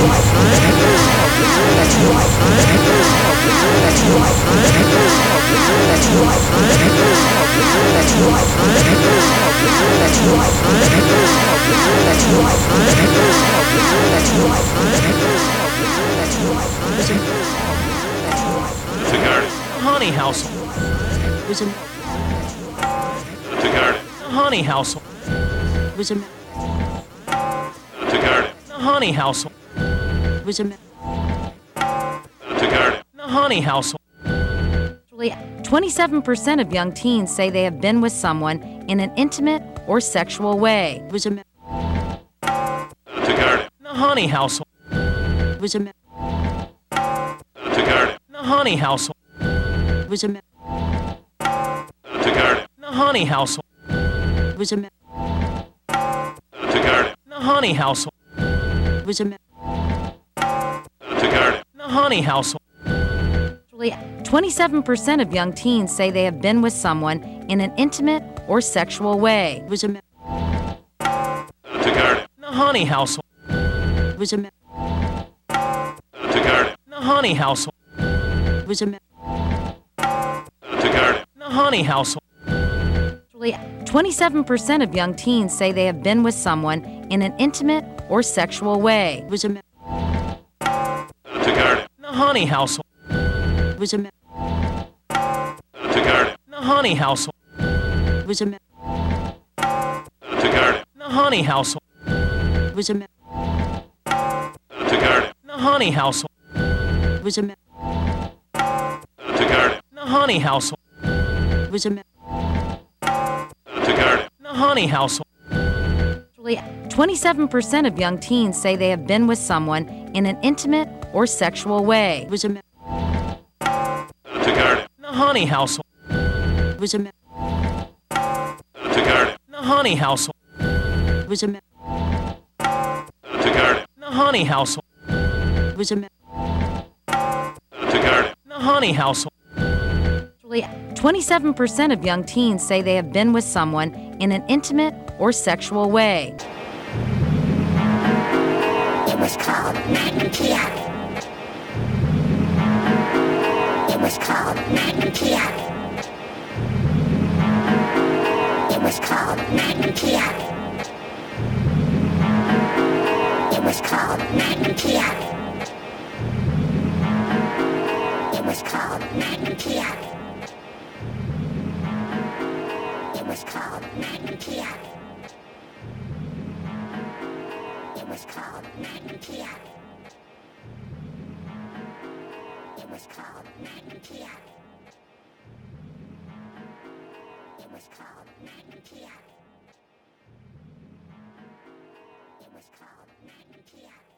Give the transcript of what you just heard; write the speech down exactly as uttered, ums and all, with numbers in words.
Honey house. was a To garden. Honey house. was a To garden. Honey house. was a To garden. Honey house. twenty-seven percent of young teens say they have been with someone in an intimate or sexual way. was a To garden. Honey house. was a To garden. Honey house. was a To garden. Honey house. was a To garden. Honey house. was a To garden. Honey house. twenty-seven percent of young teens say they have been with someone in an intimate or sexual way. was a To garden. Honey house. was a To garden. Honey house. was a To garden. Honey house. twenty-seven percent of young teens say they have been with someone in an intimate or sexual way. was a To garden. Honey house. was a To garden. Honey house. was a To garden. Honey house. was a To garden. Honey house. was a To garden. Honey house. was a To garden. Honey house. twenty-seven percent of young teens say they have been with someone in an intimate or sexual way. was a To garden. Honey house. was a To garden. Honey house. was a To garden. Honey house. was a To garden. Honey house. twenty-seven percent of young teens say they have been with someone in an intimate or sexual way. It was called Magnum P I. It was called Magnum P I. It was called Magnum P I. It was called Magnum P I. It was called Magnum P I. It was called Magnum P I. It was called Magnum P I. It was called Magnum P I. It was called Magnum P I. It was called